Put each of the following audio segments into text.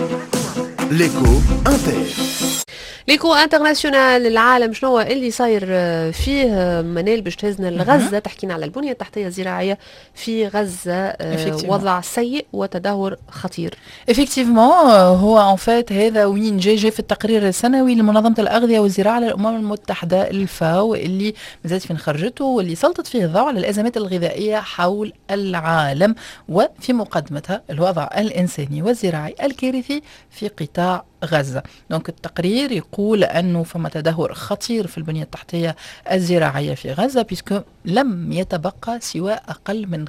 ليكو انتر. ليكو انترناسيونال. العالم شنو اللي صاير فيه؟ منال باش تهزنا لغزه، تحكينا على البنيه التحتيه الزراعيه في غزه. وضع سيء وتدهور خطير. effectivement هو en fait هذا وين جاي في التقرير السنوي لمنظمه الاغذيه والزراعه للامم المتحده الفاو اللي مازالت فين خرجته واللي سلطت فيه الضوء على الازمات الغذائيه حول العالم، وفي مقدمتها الوضع الانساني والزراعي الكارثي في قطاع غزة. دونك التقرير يقول أنه فما تدهور خطير في البنية التحتية الزراعية في غزة، بيسكو لم يتبقى سوى أقل من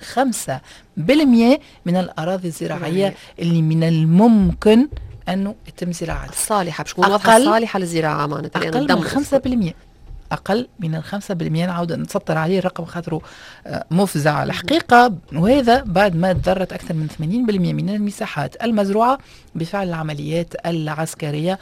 5% من الأراضي الزراعية اللي من الممكن أنه يتم زراعتها الصالحة، باش تكون واضحة الصالحة للزراعة معناتها أقل من 5%. أقل من 5%. نعود نسطر عليه الرقم خاطره مفزع الحقيقة، وهذا بعد ما تضررت أكثر من 80% من المساحات المزروعة بفعل العمليات العسكرية،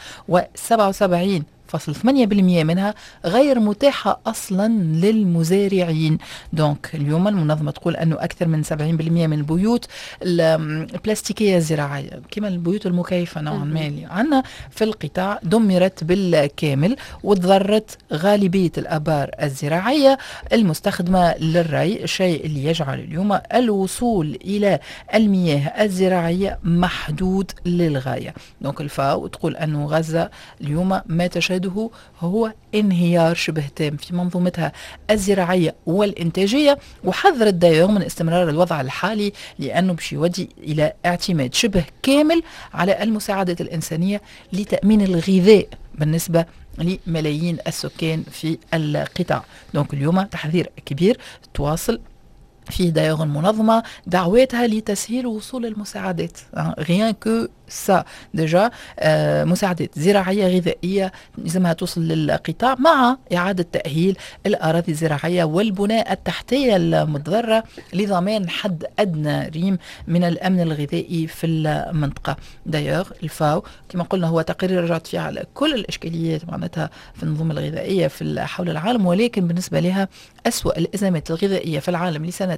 و77.8% منها غير متاحة أصلا للمزارعين. دونك اليوم المنظمة تقول أنه أكثر من 70% من البيوت البلاستيكية الزراعية كما البيوت المكيفة نوعا ما عندنا في القطاع دمرت بالكامل، وتضررت غالبية الآبار الزراعية المستخدمة للري، الشيء اللي يجعل اليوم الوصول إلى المياه الزراعية محدود للغاية. دونك الفاو تقول أنه غزة اليوم ما تشهد هو انهيار شبه تام في منظومتها الزراعية والإنتاجية، وحذرت دايوغ من استمرار الوضع الحالي لأنه باش يودي إلى اعتماد شبه كامل على المساعدات الإنسانية لتأمين الغذاء بالنسبة لملايين السكان في القطاع. دونك اليوم تحذير كبير تواصل في دايوغ المنظمة دعواتها لتسهيل وصول المساعدات. غيان كو سا ديجا مساعدات زراعية غذائية لازمها توصل للقطاع مع إعادة تأهيل الأراضي الزراعية والبناء التحتية المتضررة لضمان حد أدنى ريم من الأمن الغذائي في المنطقة. دايوغ الفاو كما قلنا هو تقرير رجعت فيه على كل الإشكاليات معناتها في النظم الغذائية في حول العالم، ولكن بالنسبة لها أسوأ الأزمات الغذائية في العالم لسنة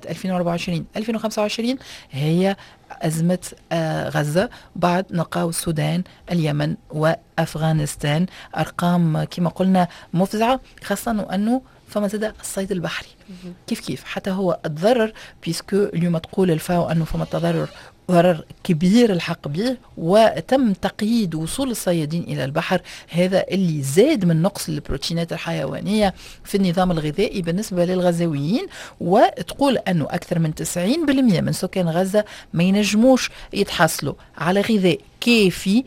2024-2025 هي أزمة غزة، بعد نلقاو السودان، اليمن وأفغانستان. أرقام كما قلنا مفزعة، خاصة أنه فما زاد الصيد البحري كيف حتى هو تضرر، بيسكو اليوم تقول الفاو أنه فما ضرر كبير الحق به، وتم تقييد وصول الصيادين إلى البحر، هذا اللي زاد من نقص البروتينات الحيوانية في النظام الغذائي بالنسبة للغزاويين. وتقول أنه أكثر من 90% من سكان غزة ما ينجموش يتحصلوا على غذاء كافي،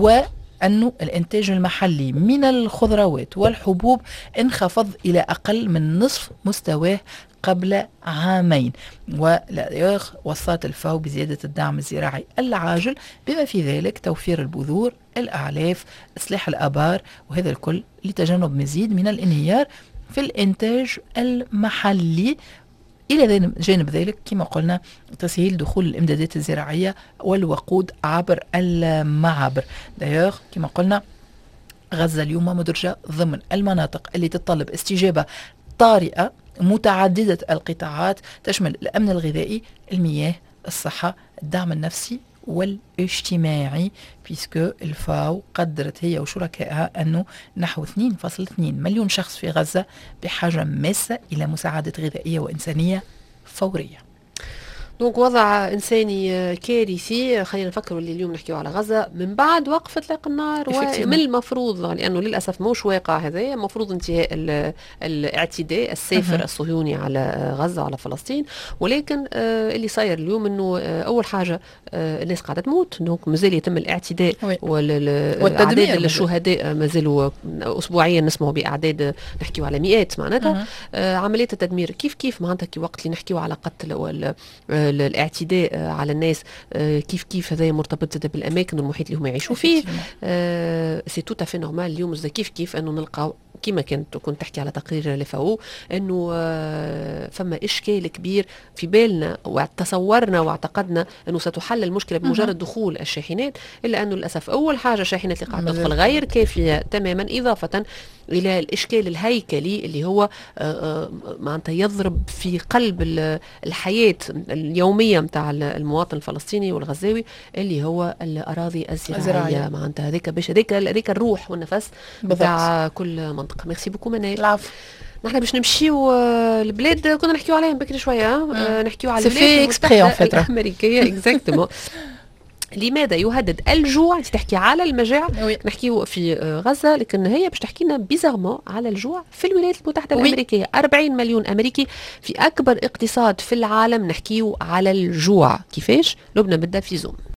أنه الإنتاج المحلي من الخضروات والحبوب انخفض إلى أقل من نصف مستواه قبل عامين. وصلت الفاو بزيادة الدعم الزراعي العاجل بما في ذلك توفير البذور، الأعلاف، إصلاح الآبار، وهذا الكل لتجنب مزيد من الانهيار في الإنتاج المحلي. إلى جانب ذلك كما قلنا تسهيل دخول الإمدادات الزراعية والوقود عبر المعابر. دايوغ كما قلنا غزة اليوم مدرجة ضمن المناطق اللي تتطلب استجابة طارئة متعددة القطاعات تشمل الأمن الغذائي، المياه، الصحة، الدعم النفسي والاجتماعي، بيسكو الفاو قدرت هي وشركائها أنه نحو 2.2 مليون شخص في غزة بحاجة ماسة إلى مساعدة غذائية وإنسانية فورية. دونك وضع إنساني كارثي. خلينا نفكروا اللي اليوم نحكيو على غزة من بعد وقف إطلاق النار، ومن المفروض لأنه للأسف موش واقع هذا، المفروض انتهاء الاعتداء السافر الصهيوني على غزة وعلى فلسطين، ولكن اللي صاير اليوم أنه أول حاجة الناس قاعدة تموت، دونك مازال يتم الاعتداء والأعداد الشهداء مازالوا أسبوعيا نسمعوا بأعداد نحكيو على مئات معناتها. عملية التدمير كيف معناتها كي وقت اللي نحكيو على قتل الاعتداء على الناس كيف هذا مرتبط بالاماكن والمحيط اللي هم يعيشوا فيه. سي تو افي نورمال اليوم كيف انه نلقاو كما كنت تحكي على تقرير لفاو انه فما اشكال كبير في بالنا، وتصورنا واعتقدنا انه ستحل المشكله بمجرد دخول الشاحنات، الا انه للاسف اول حاجه الشاحنات اللي قاعده تدخل غير كافيه تماما، اضافه الى الاشكال الهيكلي اللي هو معناتها يضرب في قلب الحياه اليوميه نتاع المواطن الفلسطيني والغزاوي، اللي هو الاراضي الزراعيه. معناتها هذيك الروح والنفس نتاع كل منطقه. ميرسي بوكو منال. العفو. نحن باش نمشيو البلاد كنا نحكيو عليهم بكري شويه، نحكيو على البلاد المتحده الامريكيه. اكزاكتومون. لماذا يهدد الجوع؟ انت تحكي على المجاعه، نحكيو في غزه، لكن هي باش تحكي لنا بيزارمون على الجوع في الولايات المتحده الامريكيه. 40 مليون امريكي في اكبر اقتصاد في العالم، نحكيو على الجوع. كيفاش؟ لبنى بدها في زوم.